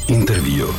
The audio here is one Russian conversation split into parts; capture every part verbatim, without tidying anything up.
Интервью.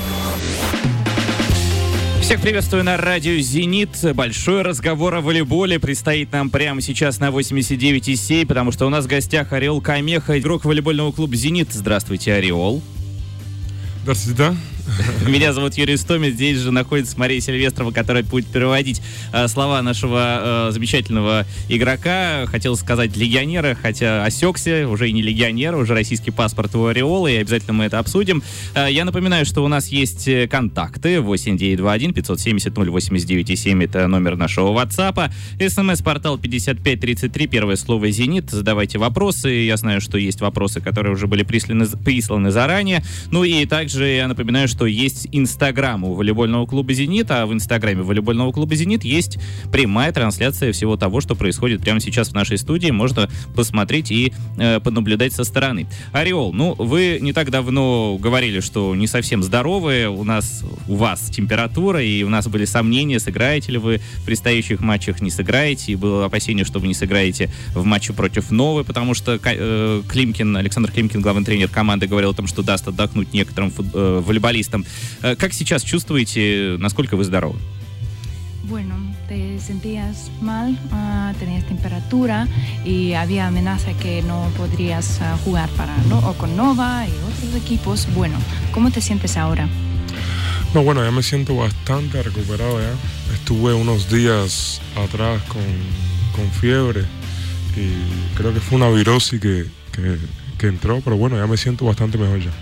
Всех приветствую на радио «Зенит». Большой разговор о волейболе предстоит нам прямо сейчас на восемьдесят девять и семь, потому что у нас в гостях Орел Камеха, игрок волейбольного клуба «Зенит». Здравствуйте, Орел. Здравствуйте. Меня зовут Юрий Истомин. Здесь же находится Мария Сильвестрова, которая будет переводить э, слова нашего э, замечательного игрока. Хотел сказать легионера, хотя осекся. Уже и не легионер, уже российский паспорт у Ореола, и обязательно мы это обсудим. Э, я напоминаю, что у нас есть контакты. восемь девятьсот двадцать один пятьсот семьдесят ноль восемьдесят девять и семь. Это номер нашего WhatsApp. СМС-портал пятьдесят пять тридцать три. Первое слово «Зенит». Задавайте вопросы. Я знаю, что есть вопросы, которые уже были присланы, присланы заранее. Ну и также я напоминаю, что что есть Инстаграм у волейбольного клуба «Зенит», а в Инстаграме волейбольного клуба «Зенит» есть прямая трансляция всего того, что происходит прямо сейчас в нашей студии. Можно посмотреть и э, понаблюдать со стороны. Орел, ну, вы не так давно говорили, что не совсем здоровы. У нас, у вас температура, и у нас были сомнения, сыграете ли вы в предстоящих матчах, не сыграете. И было опасение, что вы не сыграете в матче против Новой, потому что э, Климкин, Александр Климкин, главный тренер команды, говорил о том, что даст отдохнуть некоторым фут, э, волейболистам. Как сейчас чувствуете, насколько вы здоровы? Bueno, te sentías mal, uh, tenías temperatura y había amenaza que no podrías uh, jugar para no, o con Nova y otros equipos. Bueno, ¿cómo te sientes ahora? No, bueno, ya me siento bastante recuperado ya. Estuve unos días atrás con, con fiebre y creo que fue una virosis que, que, que entró, pero bueno, ya me siento bastante mejor ya.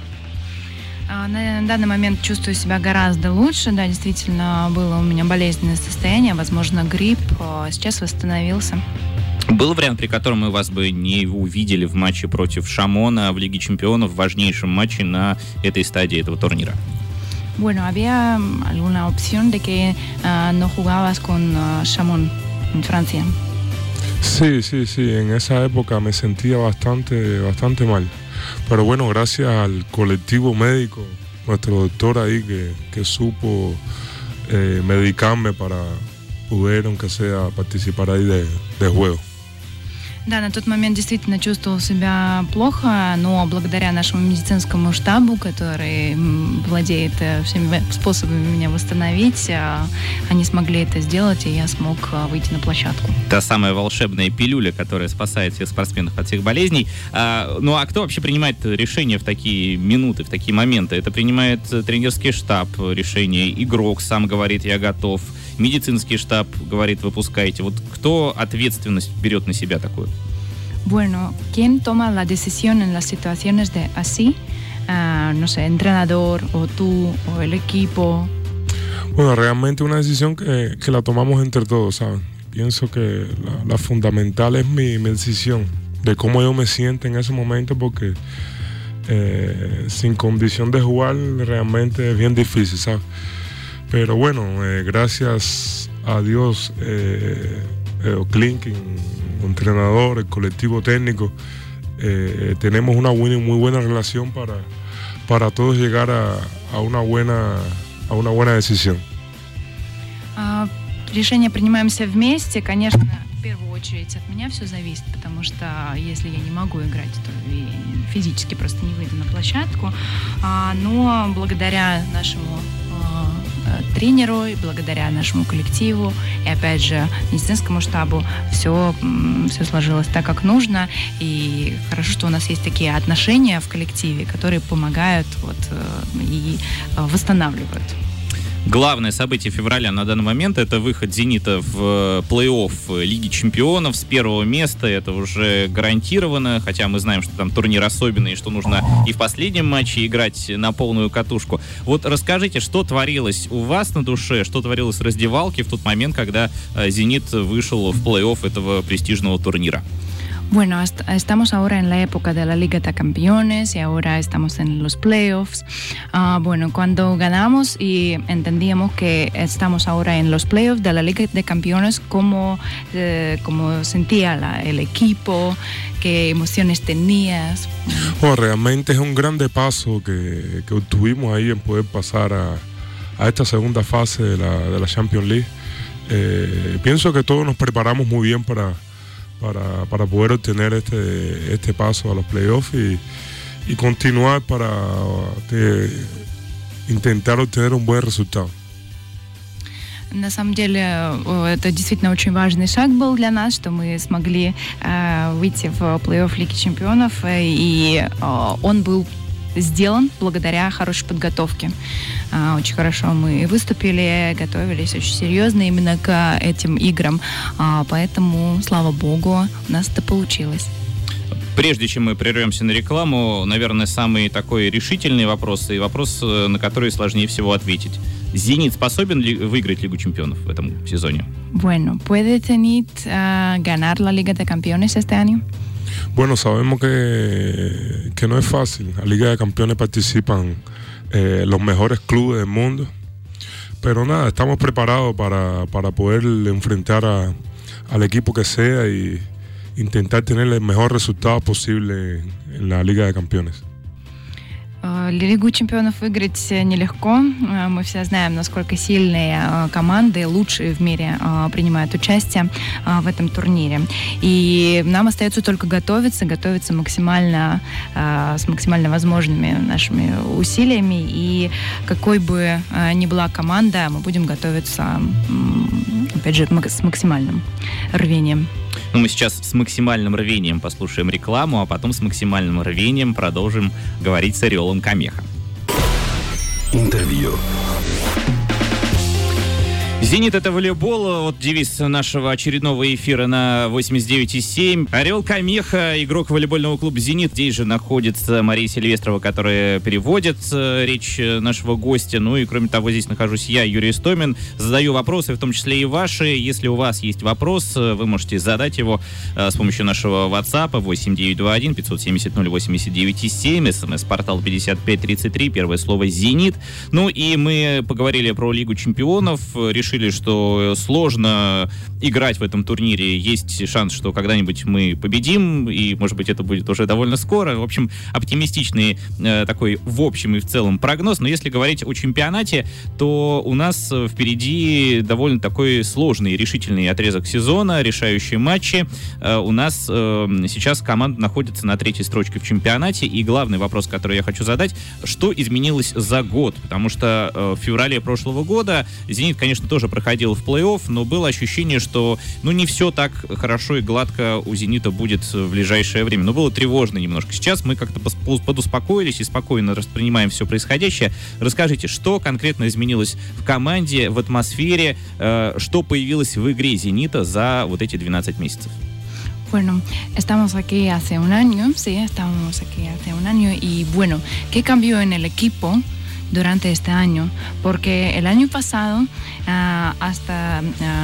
На данный момент чувствую себя гораздо лучше. Да, действительно, было у меня болезненное состояние, возможно, грипп. Сейчас восстановился. Был вариант, при котором мы вас бы не увидели в матче против Шамона в Лиге Чемпионов, в важнейшем матче на этой стадии этого турнира? Bueno, había alguna opción de que uh, no jugabas con uh, Chamon en Francia. Sí, sí, sí. En esa época me sentía bastante, bastante mal. Pero bueno, gracias al colectivo médico, nuestro doctor ahí que, que supo eh, medicarme para poder, aunque sea, participar ahí de, de juego. Да, на тот момент действительно чувствовал себя плохо, но благодаря нашему медицинскому штабу, который владеет всеми способами меня восстановить, они смогли это сделать, и я смог выйти на площадку. Та самая волшебная пилюля, которая спасает всех спортсменов от всех болезней. А, ну а кто вообще принимает решения в такие минуты, в такие моменты? Это принимает тренерский штаб решение, игрок сам говорит «я готов», медицинский штаб говорит «выпускайте». Вот кто ответственность берет на себя такую? Bueno, ¿quién toma la decisión en las situaciones de así? Uh, no sé, entrenador, o tú, o el equipo. Bueno, realmente una decisión que, que la tomamos entre todos, ¿saben? Pienso que la, la fundamental es mi, mi decisión, de cómo yo me siento en ese momento, porque eh, sin condición de jugar realmente es bien difícil, ¿sabes? Pero bueno, eh, gracias a Dios, eh, eh, Klinkin, entrenador, el colectivo técnico, eh, tenemos una buena, muy buena relación para, para todos llegar a, a, una buena, a una buena decisión. Uh, решение принимаемся вместе, конечно, в первую очередь от меня все зависит, потому что если я не могу играть, то и физически просто не выйду на площадку, uh, но благодаря нашему тренеру, и благодаря нашему коллективу и, опять же, медицинскому штабу все, все сложилось так, как нужно. И хорошо, что у нас есть такие отношения в коллективе, которые помогают вот, и восстанавливают. Главное событие февраля на данный момент — это выход «Зенита» в плей-офф Лиги Чемпионов с первого места. Это уже гарантировано, хотя мы знаем, что там турнир особенный, и что нужно и в последнем матче играть на полную катушку. Вот расскажите, что творилось у вас на душе, что творилось в раздевалке в тот момент, когда «Зенит» вышел в плей-офф этого престижного турнира? Bueno, estamos ahora en la época de la Liga de Campeones y ahora estamos en los playoffs. Uh, bueno, cuando ganamos y entendíamos que estamos ahora en los playoffs de la Liga de Campeones, cómo, eh, cómo sentía la, el equipo, qué emociones tenías. Bueno, realmente es un grande paso que, que obtuvimos ahí en poder pasar a, a esta segunda fase de la, de la Champions League. Eh, pienso que todos nos preparamos muy bien para Para, para poder obtener este, este paso a los playoffs y, y continuar para que intentar obtener un buen resultado. На самом деле, это действительно очень важный шаг был для нас, что мы смогли э, выйти в плей-офф Лиги Чемпионов, и э, он был сделан благодаря хорошей подготовке. Э, очень хорошо мы выступили, готовились очень серьезно именно к этим играм, э, поэтому, слава богу, у нас это получилось. Прежде чем мы прервемся на рекламу, наверное, самый такой решительный вопрос и вопрос, на который сложнее всего ответить. «Зенит» способен ли выиграть Лигу Чемпионов в этом сезоне? Bueno, ¿puede Zenit uh, ganar la Liga de Campeones este año? Bueno, sabemos que, que no es fácil. La Liga de Campeones participan eh, los mejores clubes del mundo. Pero nada, estamos preparados para, para poder enfrentar a, al equipo que sea y intentar tener el mejor resultado posible en la Liga de Campeones. Лигу чемпионов выиграть нелегко. Мы все знаем, насколько сильные команды, лучшие в мире, принимают участие в этом турнире. И нам остается только готовиться, готовиться максимально, с максимально возможными нашими усилиями. И какой бы ни была команда, мы будем готовиться, опять же, с максимальным рвением. Ну, мы сейчас с максимальным рвением послушаем рекламу, а потом с максимальным рвением продолжим говорить с Орелом Камеха. Интервью. «Зенит» — это волейбол. Вот девиз нашего очередного эфира на восемьдесят девять и семь. Орел Камеха, игрок волейбольного клуба «Зенит». Здесь же находится Мария Сильвестрова, которая переводит речь нашего гостя. Ну и, кроме того, здесь нахожусь я, Юрий Истомин. Задаю вопросы, в том числе и ваши. Если у вас есть вопрос, вы можете задать его с помощью нашего WhatsApp восемь девятьсот двадцать один пятьсот семьдесят ноль восемьдесят девять и семь. СМС-портал пятьдесят пять тридцать три. Первое слово «Зенит». Ну и мы поговорили про Лигу Чемпионов. Решили, что сложно играть в этом турнире. Есть шанс, что когда-нибудь мы победим, и, может быть, это будет уже довольно скоро. В общем, оптимистичный э, такой в общем и в целом прогноз. Но если говорить о чемпионате, то у нас впереди довольно такой сложный и решительный отрезок сезона, решающие матчи. Э, у нас э, сейчас команда находится на третьей строчке в чемпионате, и главный вопрос, который я хочу задать, что изменилось за год? Потому что э, в феврале прошлого года «Зенит», конечно, тоже проходил в плей-офф, но было ощущение, что ну не все так хорошо и гладко у «Зенита» будет в ближайшее время. Но было тревожно немножко. Сейчас мы как-то подуспокоились и спокойно воспринимаем все происходящее. Расскажите, что конкретно изменилось в команде, в атмосфере, э, что появилось в игре «Зенита» за вот эти двенадцать месяцев? Bueno, estamos aquí hace un año, sí, estamos aquí hace un año y bueno, ¿qué cambió en el equipo durante este año? Porque el año pasado, uh, hasta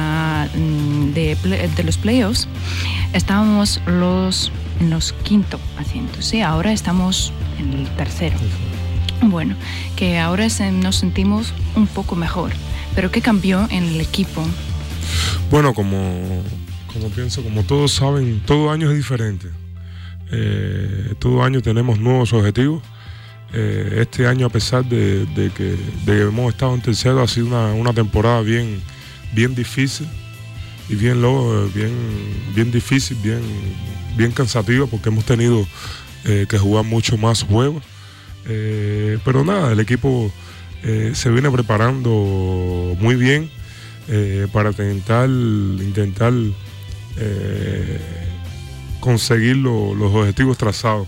uh, de, de los playoffs, estábamos los, en los quinto asientos, ¿sí? Ahora estamos en el tercero. Bueno, que ahora se, nos sentimos un poco mejor. Pero ¿qué cambió en el equipo? Bueno, como, como pienso, como todos saben, todo año es diferente. Eh, todo año tenemos nuevos objetivos. Eh, este año, a pesar de, de, que, de que hemos estado en tercero, ha sido una, una temporada bien, bien difícil y bien, lo, bien, bien difícil, bien, bien cansativa, porque hemos tenido eh, que jugar mucho más juegos. Eh, pero nada, el equipo eh, se viene preparando muy bien eh, para intentar, intentar eh, conseguir lo, los objetivos trazados.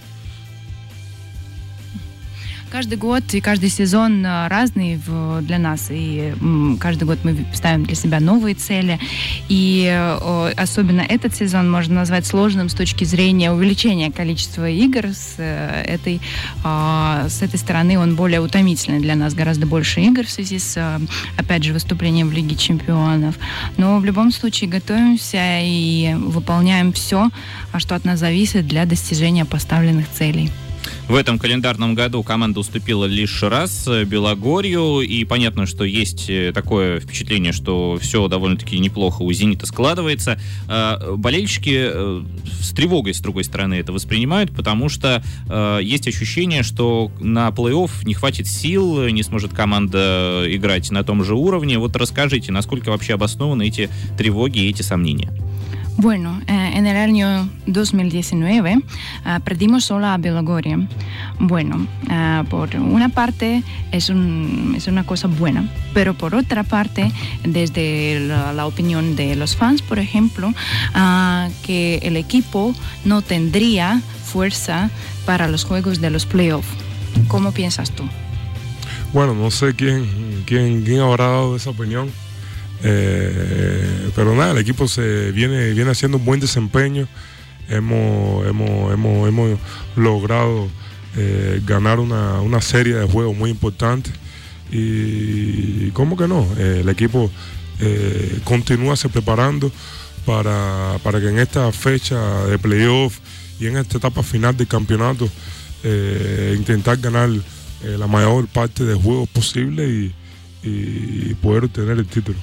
Каждый год и каждый сезон разный для нас, и каждый год мы ставим для себя новые цели, и особенно этот сезон можно назвать сложным с точки зрения увеличения количества игр. С этой, с этой стороны он более утомительный для нас, гораздо больше игр в связи с, опять же, выступлением в Лиге Чемпионов. Но в любом случае готовимся и выполняем все, что от нас зависит для достижения поставленных целей. В этом календарном году команда уступила лишь раз Белогорью, и понятно, что есть такое впечатление, что все довольно-таки неплохо у «Зенита» складывается. Болельщики с тревогой, с другой стороны, это воспринимают, потому что есть ощущение, что на плей-офф не хватит сил, не сможет команда играть на том же уровне. Вот расскажите, насколько вообще обоснованы эти тревоги и эти сомнения? Bueno, eh, en el año dos mil diecinueve eh, perdimos solo a Bielogorje. Bueno, eh, por una parte es, un, es una cosa buena, pero por otra parte, desde la, la opinión de los fans, por ejemplo, eh, que el equipo no tendría fuerza para los juegos de los playoffs. ¿Cómo piensas tú? Bueno, no sé quién, quién, quién habrá dado esa opinión. Eh, pero nada, el equipo se viene, viene haciendo un buen desempeño. Hemos, hemos, hemos, hemos logrado eh, ganar una, una serie de juegos muy importantes. Y ¿cómo que no? Eh, el equipo eh, continúa se preparando para, para que en esta fecha de playoff y en esta etapa final del campeonato eh, intentar ganar eh, la mayor parte de juegos posible y, y poder obtener el título.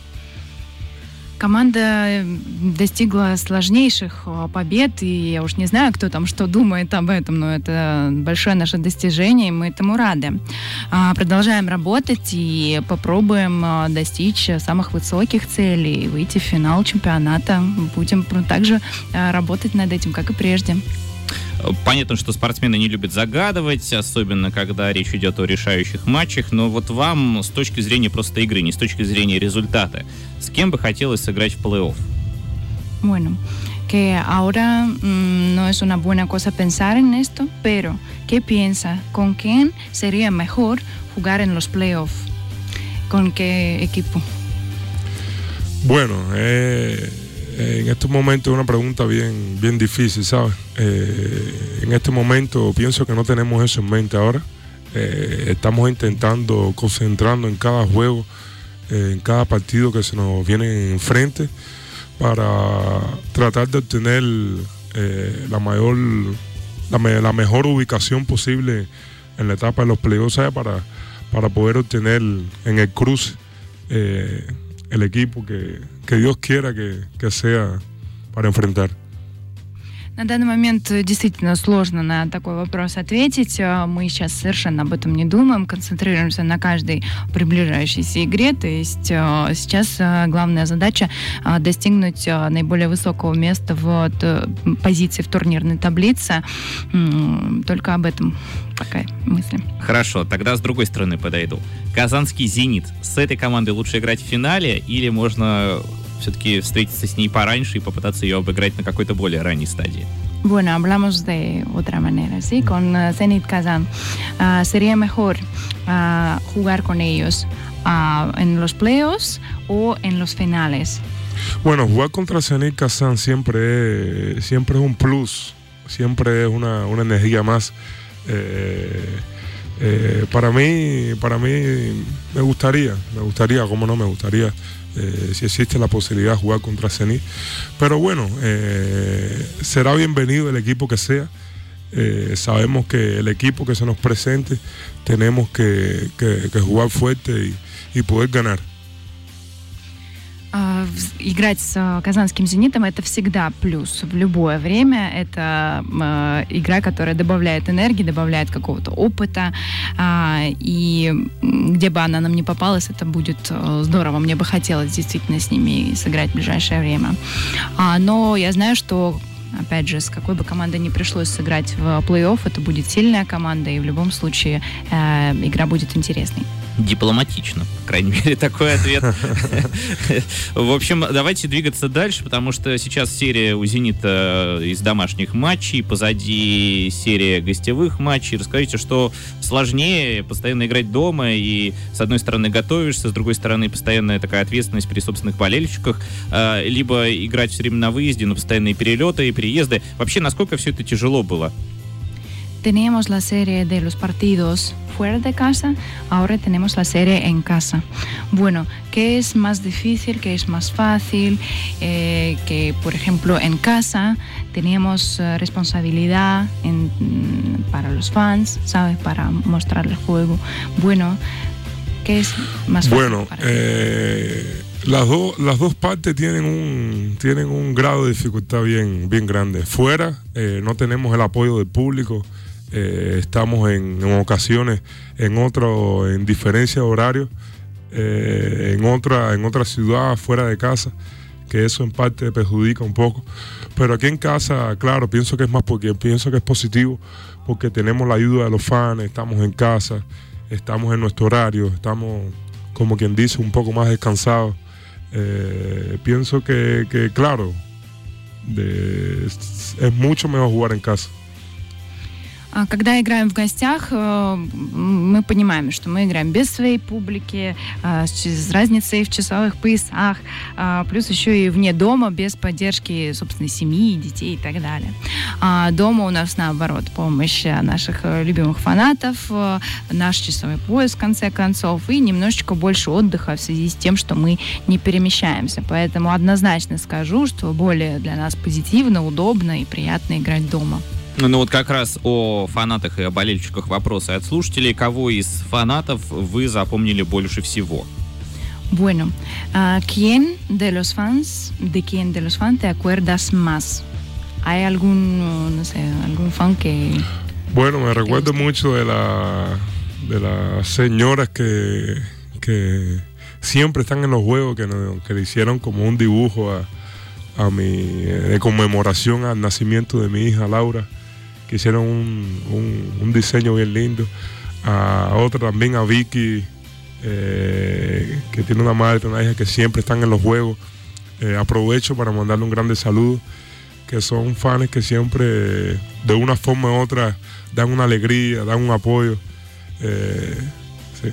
Команда достигла сложнейших побед, и я уж не знаю, кто там что думает об этом, но это большое наше достижение, и мы этому рады. Продолжаем работать и попробуем достичь самых высоких целей, выйти в финал чемпионата. Будем также работать над этим, как и прежде. Понятно, что спортсмены не любят загадывать, особенно когда речь идет о решающих матчах, но вот вам с точки зрения просто игры, не с точки зрения результата, с кем бы хотелось сыграть в плей-офф? Bueno, que ahora mmm, no es una buena cosa pensar en esto, pero ¿qué piensa? ¿Con quién sería mejor jugar en los playoffs? ¿Con qué equipo? Bueno, eh... en estos momentos es una pregunta bien, bien difícil, ¿sabes? Eh, en este momento pienso que no tenemos eso en mente ahora. Eh, estamos intentando concentrarnos en cada juego, eh, en cada partido que se nos viene enfrente para tratar de obtener eh, la mayor, la, me, la mejor ubicación posible en la etapa de los playoffs, ¿sabes? Para, para poder obtener en el cruce eh, el equipo que, que Dios quiera que, que sea para enfrentar. На данный момент действительно сложно на такой вопрос ответить. Мы сейчас совершенно об этом не думаем, концентрируемся на каждой приближающейся игре. То есть сейчас главная задача достигнуть наиболее высокого места в позиции в турнирной таблице. Только об этом пока мысли. Хорошо, тогда с другой стороны подойду. Казанский «Зенит». С этой командой лучше играть в финале или можно все-таки встретиться с ней пораньше и попытаться ее обыграть на какой-то более ранней стадии? Bueno, hablamos de otra manera, ¿sí? Con uh, Zenit Kazan. Uh, ¿Sería mejor uh, jugar con ellos uh, en los playoffs o en los finales? Bueno, jugar contra Zenit Kazan siempre es, siempre es un plus, siempre es una, una energía más. Eh, eh, para mí, para mí me gustaría, me gustaría, cómo no me gustaría. Eh, si existe la posibilidad de jugar contra Zenit, pero bueno, eh, será bienvenido el equipo que sea. Eh, sabemos que el equipo que se nos presente tenemos que, que, que jugar fuerte y, y poder ganar. Играть с казанским «Зенитом» — это всегда плюс в любое время. Это э, игра, которая добавляет энергии, добавляет какого-то опыта. Э, и где бы она нам ни попалась, это будет э, здорово. Мне бы хотелось действительно с ними сыграть в ближайшее время. А, но я знаю, что, опять же, с какой бы командой ни пришлось сыграть в плей-офф, это будет сильная команда, и в любом случае э, игра будет интересной. Дипломатично, по крайней мере, такой ответ. В общем, давайте двигаться дальше, потому что сейчас серия у «Зенита» из домашних матчей, позади серия гостевых матчей. Расскажите, что сложнее постоянно играть дома, и с одной стороны готовишься, с другой стороны постоянная такая ответственность при собственных болельщиках, либо играть все время на выезде, но постоянные перелеты и переезды. Вообще, насколько все это тяжело было? Teníamos la serie de los partidos fuera de casa, ahora tenemos la serie en casa. Bueno, ¿qué es más difícil? ¿Qué es más fácil? Eh, que, por ejemplo, en casa teníamos uh, responsabilidad en, para los fans, ¿sabes? Para mostrar el juego. Bueno, ¿qué es más fácil? Bueno, para eh, las, do, las dos partes tienen un, tienen un grado de dificultad bien, bien grande. Fuera eh, no tenemos el apoyo del público. Eh, estamos en, en ocasiones en otro, en diferencia de horario, eh, en otra, en otra ciudad fuera de casa, que eso en parte perjudica un poco. Pero aquí en casa, claro, pienso que es más porque pienso que es positivo, porque tenemos la ayuda de los fans, estamos en casa, estamos en nuestro horario, estamos, como quien dice, un poco más descansados. Eh, pienso que, que claro, de, es, es mucho mejor jugar en casa. Когда играем в гостях, мы понимаем, что мы играем без своей публики, с разницей в часовых поясах, плюс еще и вне дома, без поддержки собственной семьи, детей и так далее. Дома у нас, наоборот, помощь наших любимых фанатов, наш часовой пояс, в конце концов, и немножечко больше отдыха в связи с тем, что мы не перемещаемся. Поэтому однозначно скажу, что более для нас позитивно, удобно и приятно играть дома. Ну вот как раз о фанатах и о болельщиках вопросы от слушателей. Кого из фанатов вы запомнили больше всего? Bueno, uh, ¿quién de los fans, de quién de los fans te acuerdas más? ¿Hay algún, no sé, algún fan que... Bueno, me recuerdo mucho de la de las señoras que, que siempre están en los juegos, que, que le hicieron como un dibujo a, a mi, de conmemoración al nacimiento de mi hija Laura, que hicieron un, un, un diseño bien lindo. A otra también, a Vicky, eh, que tiene una madre y una hija que siempre están en los juegos. Eh, aprovecho para mandarle un grande saludo, que son fans que siempre, de una forma u otra, dan una alegría, dan un apoyo. Eh, sí.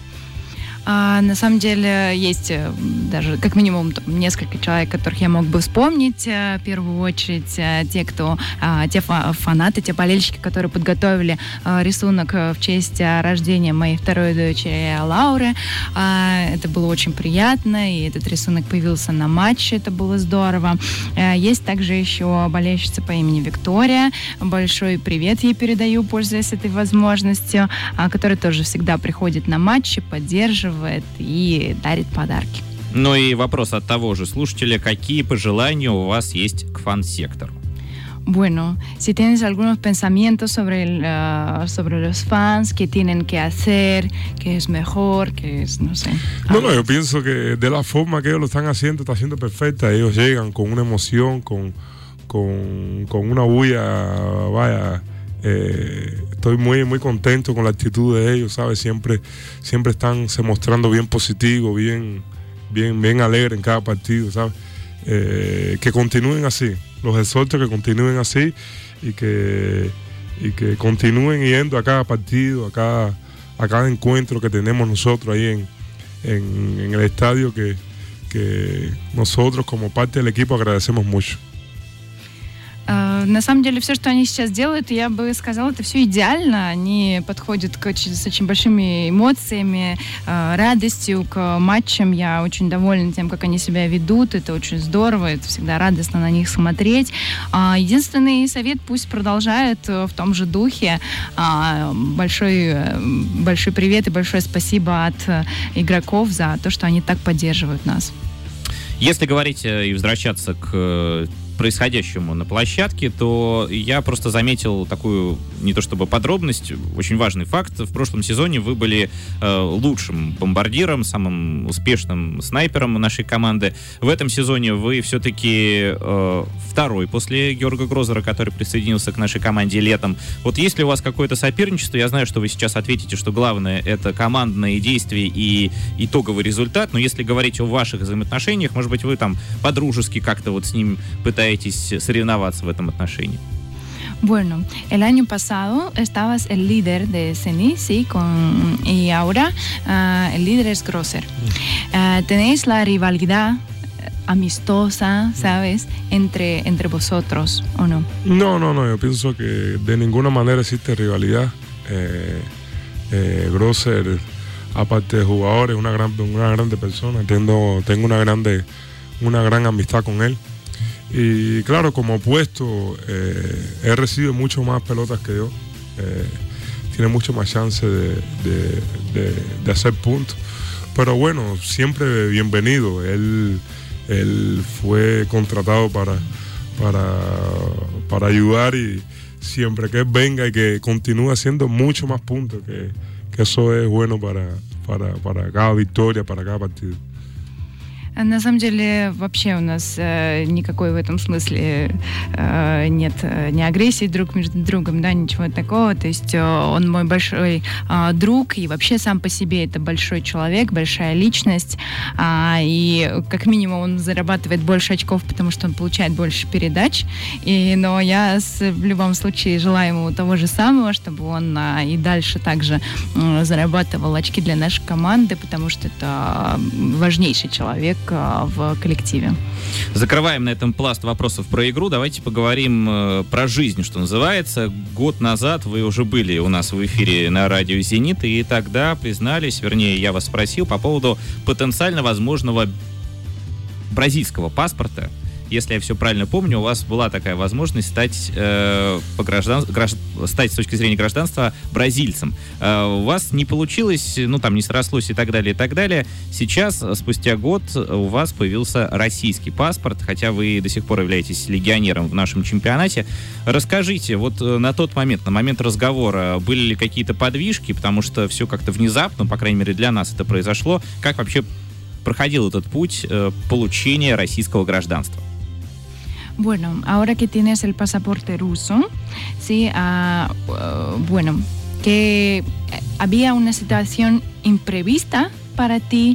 А, на самом деле есть даже как минимум несколько человек, которых я мог бы вспомнить. В первую очередь те, кто, те фанаты, те болельщики, которые подготовили рисунок в честь рождения моей второй дочери Лауры. Это было очень приятно, и этот рисунок появился на матче, это было здорово. Есть также еще болельщица по имени Виктория. Большой привет ей передаю, пользуясь этой возможностью, которая тоже всегда приходит на матчи, поддерживает и дарит подарки. Ну и вопрос от того же слушателя. Какие пожелания у вас есть к фан-сектору? Bueno, si tienes algunos pensamientos sobre, el, uh, sobre los fans, qué tienen que hacer, qué es mejor, qué es, no sé. No, no, yo pienso que de la forma que ellos lo están haciendo, está siendo perfecta. Ellos llegan con una emoción, con, con, con una bulla, vaya... Eh, estoy muy muy contento con la actitud de ellos, ¿sabes? Siempre, siempre están se mostrando bien positivos, bien, bien, bien alegres en cada partido, ¿sabes? Eh, que continúen así, los exhorto que continúen así y que, y que continúen yendo a cada partido, a cada, a cada encuentro que tenemos nosotros ahí en, en, en el estadio, que, que nosotros como parte del equipo agradecemos mucho. На самом деле, все, что они сейчас делают, я бы сказала, это все идеально. Они подходят к, с очень большими эмоциями, радостью к матчам. Я очень довольна тем, как они себя ведут. Это очень здорово, это всегда радостно на них смотреть. Единственный совет, пусть продолжают в том же духе. Большой, большой привет и большое спасибо от игроков за то, что они так поддерживают нас. Если говорить и возвращаться к происходящему на площадке, то я просто заметил такую, не то чтобы подробность, очень важный факт. В прошлом сезоне вы были э, лучшим бомбардиром, самым успешным снайпером нашей команды. В этом сезоне вы все-таки э, второй после Георга Грозера, который присоединился к нашей команде летом. Вот есть ли у вас какое-то соперничество? Я знаю, что вы сейчас ответите, что главное — это командные действия и итоговый результат, но если говорить о ваших взаимоотношениях, может быть, вы там по-дружески как-то вот с ним пытаетесь соревноваться в этом отношении? Bueno, el año pasado estabas el líder de Zenit, sí, con, y ahora uh, el líder es Grozer. Uh, tenéis la rivalidad amistosa, ¿sabes? Entre, entre vosotros, ¿o no? No, no, no, yo pienso que de ninguna manera existe rivalidad. Eh, eh, Grozer, aparte de jugador, es una gran, una grande persona. Tengo, tengo una grande, una gran amistad con él. Y claro, como opuesto, eh, él recibe mucho más pelotas que yo. Eh, tiene mucho más chance de, de, de, de hacer puntos. Pero bueno, siempre bienvenido. Él, él fue contratado para, para, para ayudar, y siempre que él venga y que continúe haciendo mucho más puntos, que, que eso es bueno para, para, para cada victoria, para cada partido. На самом деле, вообще у нас э, никакой в этом смысле э, нет э, ни агрессии друг между другом, да, ничего такого. То есть э, он мой большой э, друг, и вообще сам по себе это большой человек, большая личность. Э, и как минимум он зарабатывает больше очков, потому что он получает больше передач. И, но я с, в любом случае желаю ему того же самого, чтобы он э, и дальше также э, зарабатывал очки для нашей команды, потому что это важнейший человек в коллективе. Закрываем на этом пласт вопросов про игру. Давайте поговорим э, про жизнь, что называется. Год назад вы уже были у нас в эфире на радио «Зенит», и тогда признались, вернее, я вас спросил по поводу потенциально возможного бразильского паспорта. Если я все правильно помню, у вас была такая возможность стать, э, по граждан... гражд... стать с точки зрения гражданства бразильцем. Э, у вас не получилось, ну там не срослось и так далее, и так далее. Сейчас, спустя год, у вас появился российский паспорт, хотя вы до сих пор являетесь легионером в нашем чемпионате. Расскажите, вот на тот момент, на момент разговора, были ли какие-то подвижки, потому что все как-то внезапно, по крайней мере для нас это произошло. Как вообще проходил этот путь э, получения российского гражданства? Bueno, ahora que tienes el pasaporte ruso, sí, uh, uh, bueno, que había una situación imprevista para ti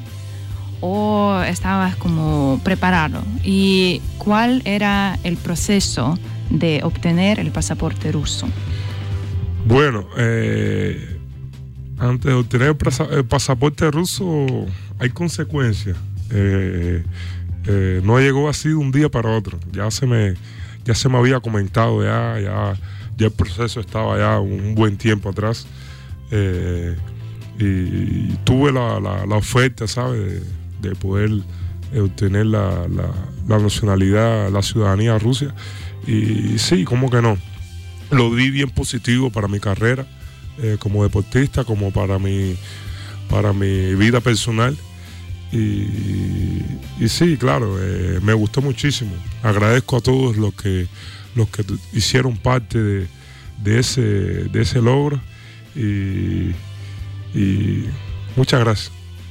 o estabas como preparado. ¿Y cuál era el proceso de obtener el pasaporte ruso? Bueno, eh, antes de obtener el, pasa- el pasaporte ruso hay consecuencias. Eh, Eh, no llegó así de un día para otro. Ya se me, ya se me había comentado, ya, ya, ya el proceso estaba ya un buen tiempo atrás. Eh, y, y tuve la, la, la oferta, ¿sabes? De, de poder eh, obtener la, la, la nacionalidad, la ciudadanía rusa. Y, y sí, ¿cómo que no? Lo vi bien positivo para mi carrera eh, como deportista, como para mi, para mi vida personal. Y, y sí, claro, eh, me gustó muchísimo. Agradezco a todos los que, los que hicieron parte de, de, ese, de ese logro y, y muchas gracias.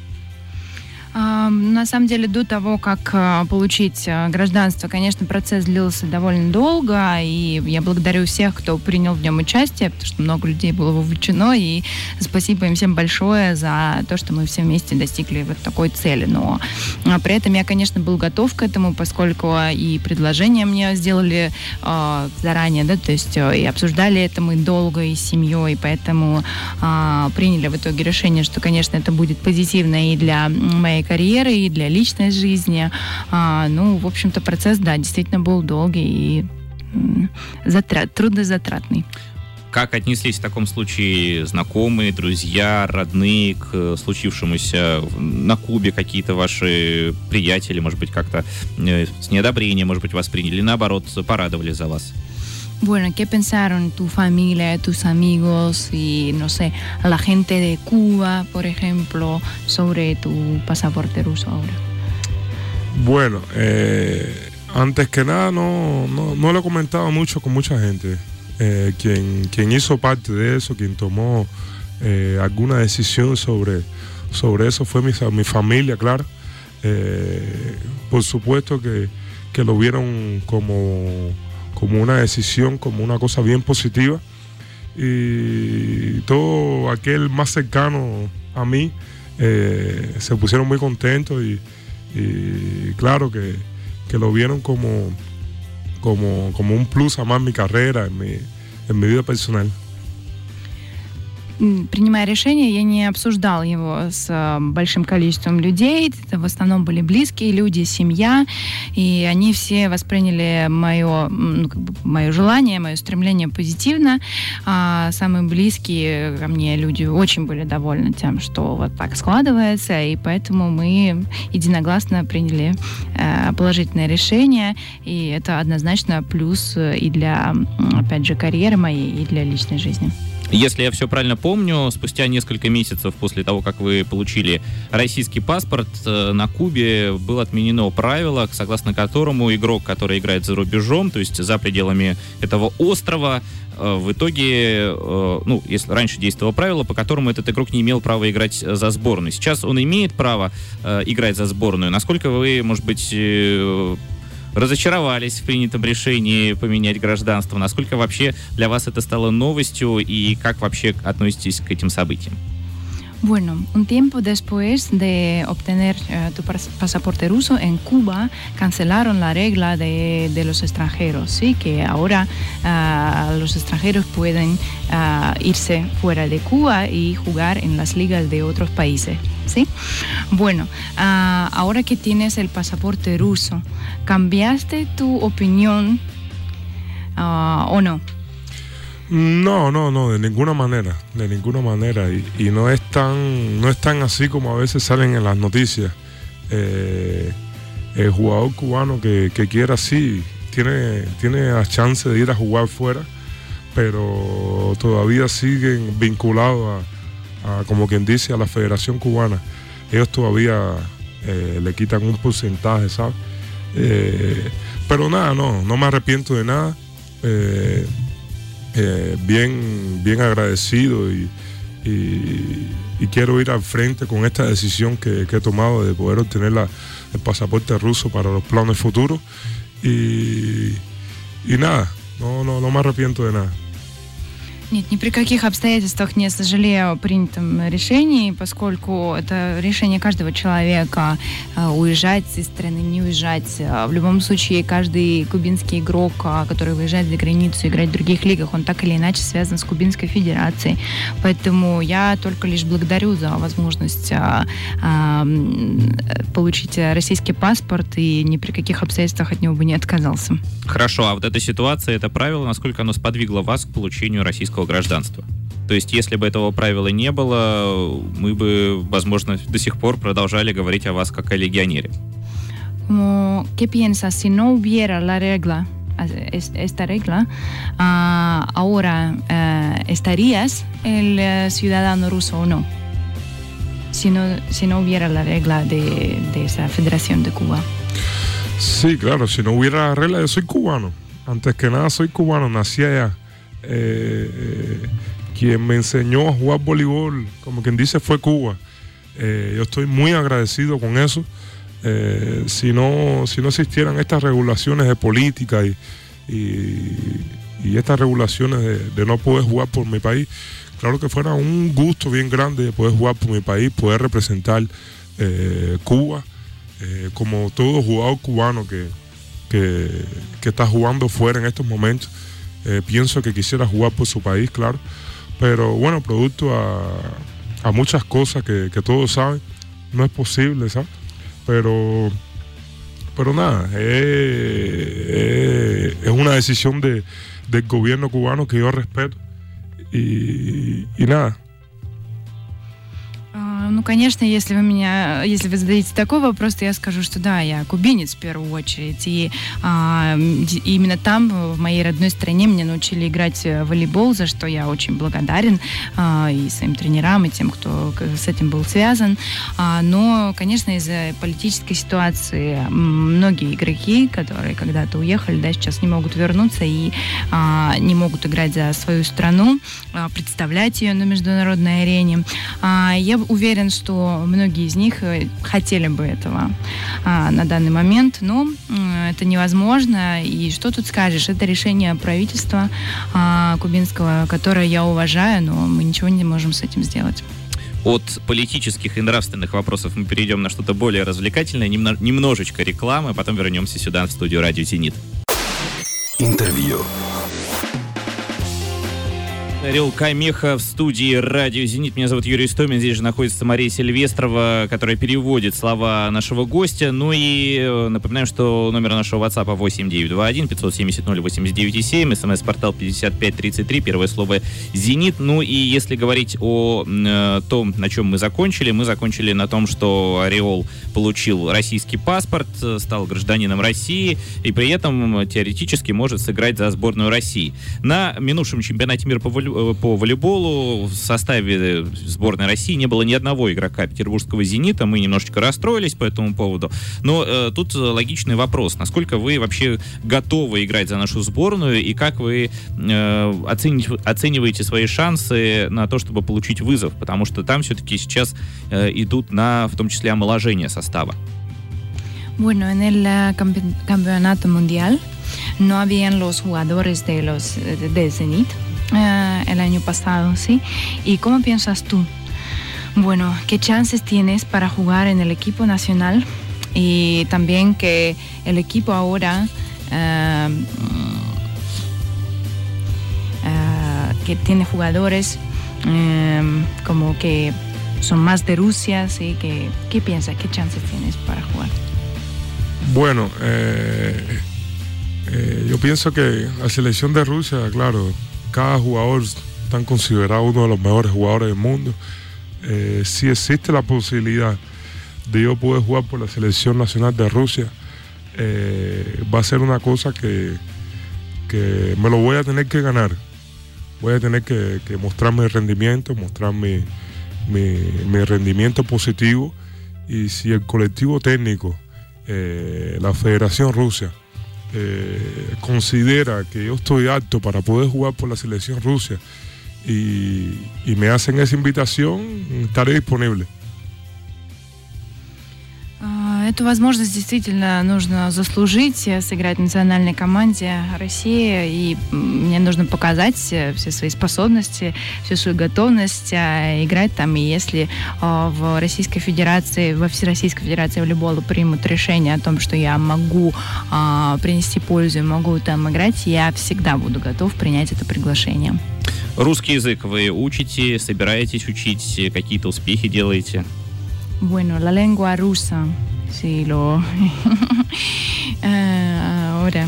На самом деле, до того, как получить гражданство, конечно, процесс длился довольно долго, и я благодарю всех, кто принял в нем участие, потому что много людей было вовлечено, и спасибо им всем большое за то, что мы все вместе достигли вот такой цели. Но при этом я, конечно, был готов к этому, поскольку и предложение мне сделали э, заранее, да, то есть и обсуждали это мы долго и с семьей, поэтому э, приняли в итоге решение, что, конечно, это будет позитивно и для моей карьеры, и для личной жизни. А, ну, в общем-то, процесс, да, действительно был долгий и м, затрат, трудозатратный. Как отнеслись в таком случае знакомые, друзья, родные к случившемуся на Кубе? Какие-то ваши приятели, может быть, как-то э, с неодобрением, может быть, восприняли, или наоборот, порадовали за вас? Bueno, ¿qué pensaron tu familia, tus amigos y, no sé, la gente de Cuba, por ejemplo, sobre tu pasaporte ruso ahora? Bueno, eh, antes que nada no, no, no lo he comentado mucho con mucha gente. Eh, quien, quien hizo parte de eso, quien tomó eh, alguna decisión sobre, sobre eso fue mi, mi familia, claro. Eh, por supuesto que, que lo vieron como... como una decisión, como una cosa bien positiva, y todo aquel más cercano a mí eh, se pusieron muy contentos y, y claro que, que lo vieron como, como, como un plus a más en mi carrera, en mi, en mi vida personal. Принимая решение, я не обсуждал его с э, большим количеством людей. Это в основном были близкие люди, семья. И они все восприняли мое, ну, как бы, мое желание, мое стремление позитивно. А самые близкие ко мне люди очень были довольны тем, что вот так складывается. И поэтому мы единогласно приняли э, положительное решение. И это однозначно плюс и для, опять же, карьеры моей, и для личной жизни. Если я все правильно помню, спустя несколько месяцев после того, как вы получили российский паспорт, на Кубе было отменено правило, согласно которому игрок, который играет за рубежом, то есть за пределами этого острова, в итоге, ну, если раньше действовало правило, по которому этот игрок не имел права играть за сборную. Сейчас он имеет право играть за сборную. Насколько вы, может быть, разочаровались в принятом решении поменять гражданство? Насколько вообще для вас это стало новостью и как вообще относитесь к этим событиям? Bueno, un tiempo después de obtener uh, tu pasaporte ruso en Cuba, cancelaron la regla de, de los extranjeros, ¿sí? Que ahora uh, los extranjeros pueden uh, irse fuera de Cuba y jugar en las ligas de otros países, ¿sí? Bueno, uh, ahora que tienes el pasaporte ruso, ¿cambiaste tu opinión uh, o no? No, no, no, de ninguna manera, de ninguna manera. Y, y no es tan, no es tan así como a veces salen en las noticias. Eh, el jugador cubano que, que quiera sí, tiene, tiene la chance de ir a jugar fuera, pero todavía siguen vinculados a, a, como quien dice, a la Federación Cubana. Ellos todavía eh, le quitan un porcentaje, ¿sabes? Eh, pero nada, no, no me arrepiento de nada. Eh, Eh, bien, bien agradecido y, y, y quiero ir al frente con esta decisión que, que he tomado de poder obtener la, el pasaporte ruso para los planes futuros y, y nada, no, no, no me arrepiento de nada. Нет, ни при каких обстоятельствах не сожалею о принятом решении, поскольку это решение каждого человека уезжать из страны, не уезжать. В любом случае, каждый кубинский игрок, который выезжает за границу, играть в других лигах, он так или иначе связан с Кубинской Федерацией. Поэтому я только лишь благодарю за возможность а, а, получить российский паспорт и ни при каких обстоятельствах от него бы не отказался. Хорошо, а вот эта ситуация, это правило, насколько оно сподвигло вас к получению российского гражданства? То есть, если бы этого правила не было, мы бы, возможно, до сих пор продолжали говорить о вас как о легионере. ¿Qué piensas si no hubiera la regla, esta regla, uh, ahora uh, estarías el uh, ciudadano ruso o no? Si no, si no hubiera la regla de, de esa Federación de Cuba. Sí, claro, si no hubiera la regla, yo soy cubano. Antes que nada, soy cubano, nací allá. Eh, eh, quien me enseñó a jugar voleibol, como quien dice, fue Cuba. Eh, yo estoy muy agradecido con eso. Eh, si no, si no existieran estas regulaciones de política y, y, y estas regulaciones de, de no poder jugar por mi país, claro que fuera un gusto bien grande de poder jugar por mi país, poder representar eh, Cuba, eh, como todo jugador cubano que, que, que está jugando fuera en estos momentos. Eh, pienso que quisiera jugar por su país, claro, pero bueno, producto a, a muchas cosas que, que todos saben, no es posible, ¿sabes? Pero, pero nada, eh, eh, es una decisión de, del gobierno cubano que yo respeto y, y nada. Ну, конечно, если вы меня, если вы задаете такой вопрос, то я скажу, что да, я кубинец в первую очередь. И а, именно там, в моей родной стране, меня научили играть в волейбол, за что я очень благодарен а, и своим тренерам, и тем, кто с этим был связан. А, но, конечно, из-за политической ситуации многие игроки, которые когда-то уехали, да, сейчас не могут вернуться и а, не могут играть за свою страну, а, представлять ее на международной арене. А, я уверен, что многие из них хотели бы этого а, на данный момент, но а, это невозможно. И что тут скажешь? Это решение правительства а, кубинского, которое я уважаю, но мы ничего не можем с этим сделать. От политических и нравственных вопросов мы перейдем на что-то более развлекательное, немно, немножечко рекламы, потом вернемся сюда, в студию «Радио Зенит». Интервью. Орел Камеха в студии «Радио Зенит». Меня зовут Юрий Истомин. Здесь же находится Мария Сильвестрова, которая переводит слова нашего гостя. Ну и напоминаем, что номер нашего WhatsApp восемь девятьсот двадцать один пятьсот семьдесят ноль восемьдесят девять семь, смс-портал пятьдесят пять тридцать три, первое слово «Зенит». Ну и если говорить о э, том, на чем мы закончили, мы закончили на том, что Орел получил российский паспорт, стал гражданином России и при этом теоретически может сыграть за сборную России. На минувшем чемпионате мира по волейболу волей... по волейболу в составе сборной России не было ни одного игрока петербургского «Зенита». Мы немножечко расстроились по этому поводу. Но э, тут логичный вопрос. Насколько вы вообще готовы играть за нашу сборную и как вы э, оцените, оцениваете свои шансы на то, чтобы получить вызов? Потому что там все-таки сейчас э, идут на, в том числе, омоложение состава. Bueno, en el uh, campe- campeonato mundial no habían los jugadores de los de, de Zenit uh, el año pasado, ¿sí? ¿Y cómo piensas tú? Bueno, ¿qué chances tienes para jugar en el equipo nacional? Y también que el equipo ahora uh, uh, que tiene jugadores um, como que son más de Rusia, ¿sí? ¿Qué, qué piensas? ¿Qué chances tienes para jugar? Bueno, eh, eh, yo pienso que la selección de Rusia, claro, cada jugador está considerado uno de los mejores jugadores del mundo. Eh, si existe la posibilidad de yo poder jugar por la selección nacional de Rusia, eh, va a ser una cosa que, que me lo voy a tener que ganar. Voy a tener que, que mostrar mi rendimiento, mostrar mi, mi, mi rendimiento positivo, y si el colectivo técnico, Eh, la Federación Rusa eh, considera que yo estoy apto para poder jugar por la selección rusa y, y me hacen esa invitación, estaré disponible. Эту возможность действительно нужно заслужить, сыграть в национальной команде России, и мне нужно показать все свои способности, всю свою готовность играть там. И если в Российской Федерации, во Всероссийской Федерации волейбола примут решение о том, что я могу принести пользу и могу там играть, я всегда буду готов принять это приглашение. Русский язык вы учите, собираетесь учить, какие-то успехи делаете? Bueno, la lengua rusa, sí, lo... uh, ahora,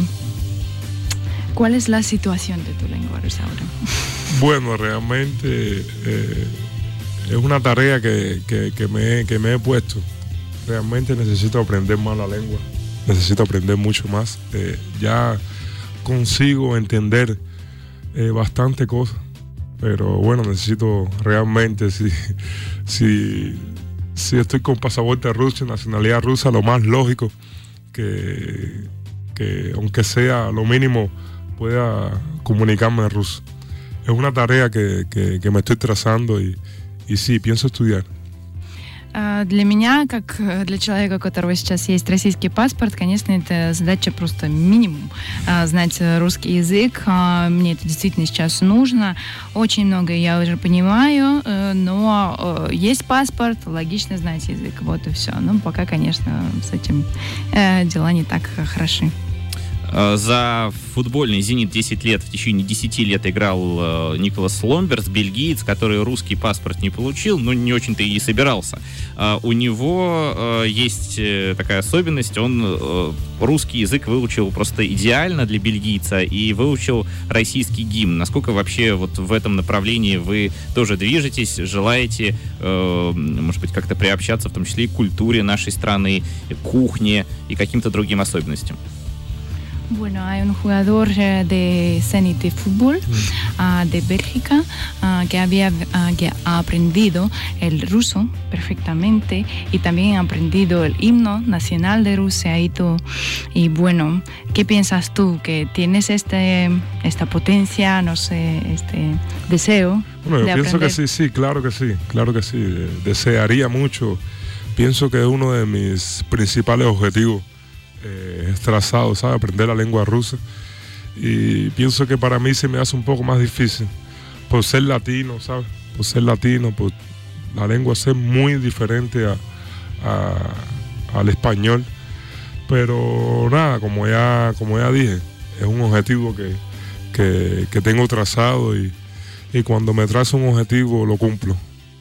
¿cuál es la situación de tu lengua rusa ahora? Bueno, realmente eh, es una tarea que, que, que, me, que me he puesto. Realmente necesito aprender más la lengua, necesito aprender mucho más. Eh, ya consigo entender eh, bastante cosas, pero bueno, necesito realmente, si... si Si estoy con pasaporte ruso, nacionalidad rusa, lo más lógico que, que aunque sea lo mínimo, pueda comunicarme en ruso. Es una tarea que, que, que me estoy trazando y, y sí, pienso estudiar. Для меня, как для человека, у которого сейчас есть российский паспорт, конечно, это задача просто минимум знать русский язык. Мне это действительно сейчас нужно. Очень многое я уже понимаю, но есть паспорт, логично знать язык. Вот и все. Но пока, конечно, с этим дела не так хороши. За футбольный «Зенит» десять лет, в течение десяти лет играл Николас Ломберс, бельгиец, который русский паспорт не получил, но не очень-то и собирался. У него есть такая особенность, он русский язык выучил просто идеально для бельгийца и выучил российский гимн. Насколько вообще вот в этом направлении вы тоже движетесь, желаете, может быть, как-то приобщаться, в том числе и к культуре нашей страны, кухне и каким-то другим особенностям? Bueno, hay un jugador de Zenit de fútbol uh, de Bélgica uh, que había uh, que ha aprendido el ruso perfectamente y también ha aprendido el himno nacional de Rusia y todo. Y bueno, ¿qué piensas tú? ¿Que tienes este esta potencia, no sé, este deseo? Bueno, yo de pienso aprender? que sí, sí, claro que sí, claro que sí. Desearía mucho. Pienso que es uno de mis principales objetivos. Eh, es trazado, ¿sabes? Aprender la lengua rusa, y pienso que para mí se me hace un poco más difícil por ser latino, ¿sabes? Por ser latino, por la lengua ser muy diferente a, a, al español, pero nada, como ya, como ya dije, es un objetivo que, que, que tengo trazado, y, y cuando me trazo un objetivo lo cumplo.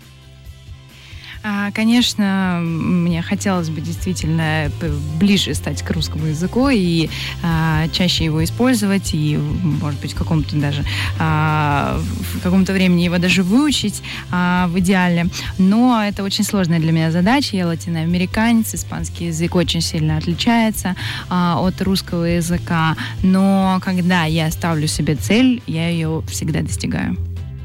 Конечно, мне хотелось бы действительно ближе стать к русскому языку и а, чаще его использовать, и, может быть, в каком-то даже а, в каком-то времени его даже выучить а, в идеале. Но это очень сложная для меня задача. Я латиноамериканец, испанский язык очень сильно отличается а, от русского языка. Но когда я ставлю себе цель, я ее всегда достигаю.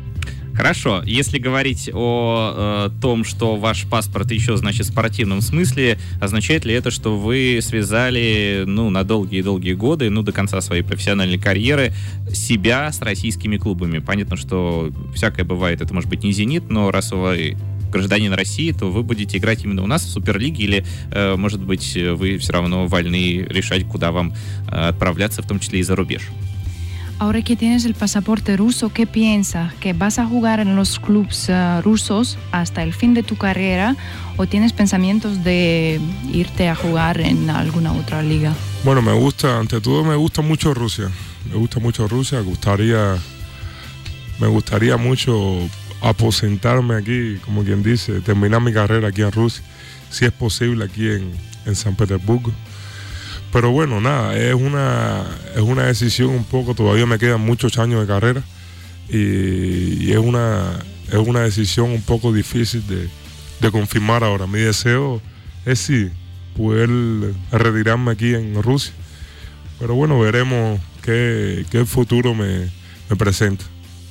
Хорошо, если говорить о э, том, что ваш паспорт еще, значит, в спортивном смысле, означает ли это, что вы связали, ну, на долгие-долгие годы, ну, до конца своей профессиональной карьеры, себя с российскими клубами? Понятно, что всякое бывает, это может быть не «Зенит», но раз вы гражданин России, то вы будете играть именно у нас в Суперлиге, или, э, может быть, вы все равно вольны решать, куда вам э, отправляться, в том числе и за рубеж? Ahora que tienes el pasaporte ruso, ¿qué piensas? ¿Que vas a jugar en los clubes uh, rusos hasta el fin de tu carrera o tienes pensamientos de irte a jugar en alguna otra liga? Bueno, me gusta, ante todo me gusta mucho Rusia. Me gusta mucho Rusia. Gustaría, me gustaría mucho aposentarme aquí, como quien dice, terminar mi carrera aquí en Rusia, si es posible aquí en, en San Petersburgo. Pero bueno, nada, es una, es una decisión un poco, todavía me quedan muchos años de carrera y, y es, una, es una decisión un poco difícil de, de confirmar ahora. Mi deseo es sí, poder retirarme aquí en Rusia, pero bueno, veremos qué, qué futuro me, me presenta.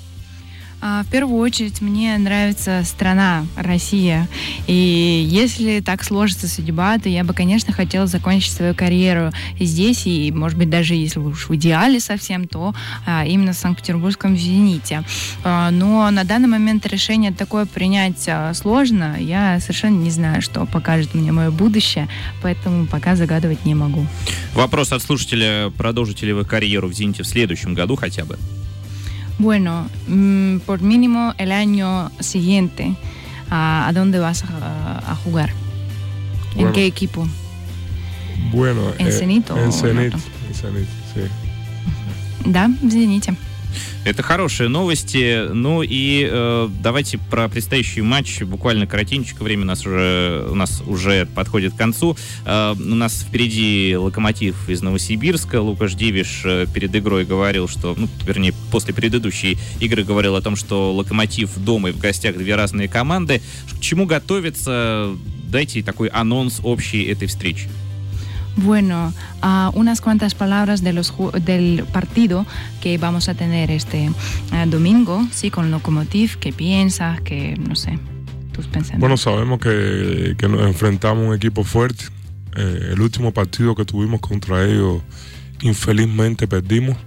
В первую очередь, мне нравится страна Россия. И если так сложится судьба, то я бы, конечно, хотела закончить свою карьеру здесь. И, может быть, даже если уж в идеале совсем, то а, именно в Санкт-Петербургском «Зените». А, но на данный момент решение такое принять а, сложно. Я совершенно не знаю, что покажет мне мое будущее, поэтому пока загадывать не могу. Вопрос от слушателя: продолжите ли вы карьеру в «Зените» в следующем году хотя бы? Bueno, mmm, por mínimo el año siguiente, ¿a, a dónde vas a, a jugar? Bueno, ¿en qué equipo? Bueno, ¿En eh, Zenit o en Zenit, no? en Zenit, sí. Да, в «Зените». Это хорошие новости. Ну и э, давайте про предстоящий матч буквально коротенько. Время у нас уже, у нас уже подходит к концу. Э, у нас впереди «Локомотив» из Новосибирска. Лукаш Дивиш э, перед игрой говорил, что, ну, вернее, после предыдущей игры говорил о том, что «Локомотив» дома и в гостях две разные команды. К чему готовиться? Дайте такой анонс общий этой встречи. Bueno, uh, unas cuantas palabras de los ju- del partido que vamos a tener este uh, domingo, sí, con Lokomotiv. ¿Qué piensas? ¿Qué, no sé, tus pensamientos? Bueno, sabemos que, que nos enfrentamos a un equipo fuerte. Eh, el último partido que tuvimos contra ellos, infelizmente perdimos.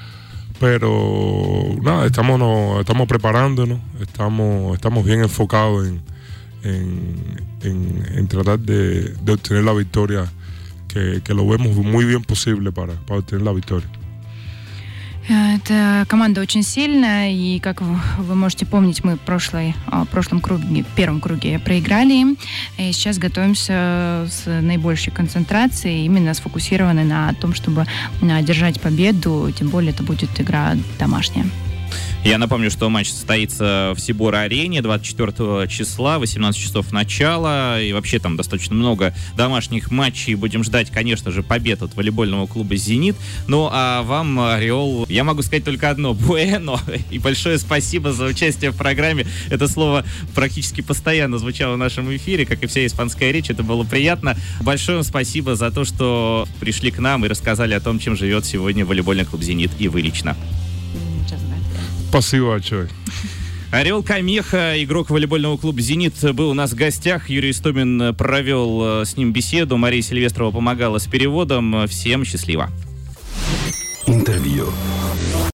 Pero nada, estamos, no, estamos preparándonos, estamos, estamos bien enfocados en, en, en, en tratar de, de obtener la victoria. Que, que lo vemos muy bien posible para, para obtener la victoria. Эта команда очень сильная, и, как вы можете помнить, мы в прошлой, в прошлом круге, в первом круге проиграли им. И сейчас готовимся с наибольшей концентрацией, именно сфокусированы на том, чтобы одержать победу, тем более это будет игра домашняя. Я напомню, что матч состоится в Сибора-арене двадцать четвёртого числа, восемнадцать часов начала. И вообще там достаточно много домашних матчей. Будем ждать, конечно же, побед от волейбольного клуба «Зенит». Ну, а вам, Орел, я могу сказать только одно: буэно. И большое спасибо за участие в программе. Это слово практически постоянно звучало в нашем эфире, как и вся испанская речь. Это было приятно. Большое вам спасибо за то, что пришли к нам и рассказали о том, чем живет сегодня волейбольный клуб «Зенит» и вы лично. Спасибо большое. Орел Камеха, игрок волейбольного клуба «Зенит», был у нас в гостях. Юрий Истомин провел с ним беседу. Мария Сильвестрова помогала с переводом. Всем счастливо. Интервью.